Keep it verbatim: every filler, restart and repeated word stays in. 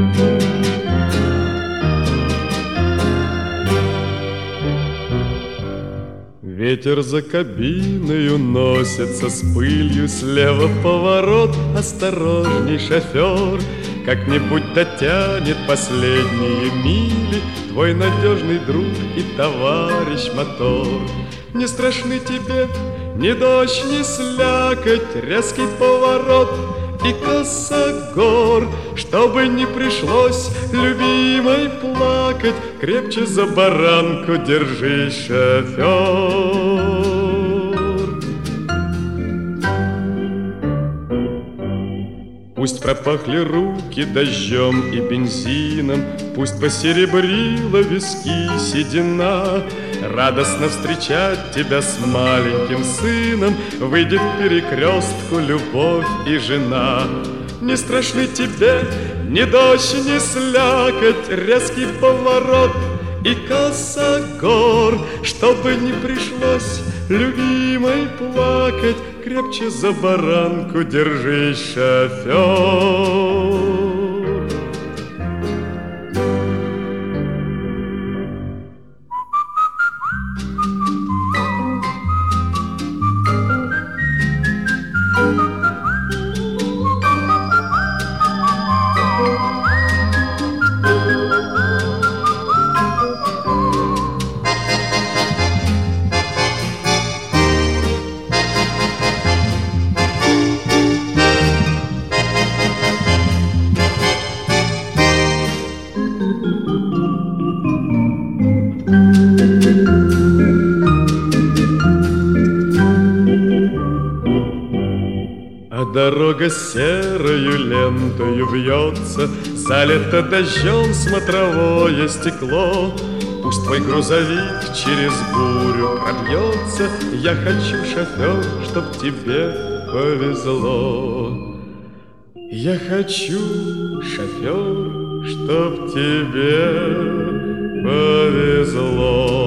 Ветер за кабиною носится с пылью, слева поворот, осторожней, шофер. Как-нибудь дотянет последние мили твой надежный друг и товарищ мотор. Не страшны тебе ни дождь, ни слякоть, резкий поворот и косогор. Чтобы не пришлось любимой плакать, крепче за баранку держись, шофер. Пусть пропахли руки дождем и бензином, пусть посеребрила виски седина. Радостно встречать тебя с маленьким сыном выйдет к перекрестку любовь и жена. Не страшны тебе ни дождь, ни слякоть, резкий поворот и косогор. Чтобы не пришлось любимой плакать, крепче за баранку держись, шофер. Дорога серою лентою вьется, залито дождем смотровое стекло. Пусть твой грузовик через бурю пробьется, я хочу, шофер, чтоб тебе повезло. Я хочу, шофер, чтоб тебе повезло.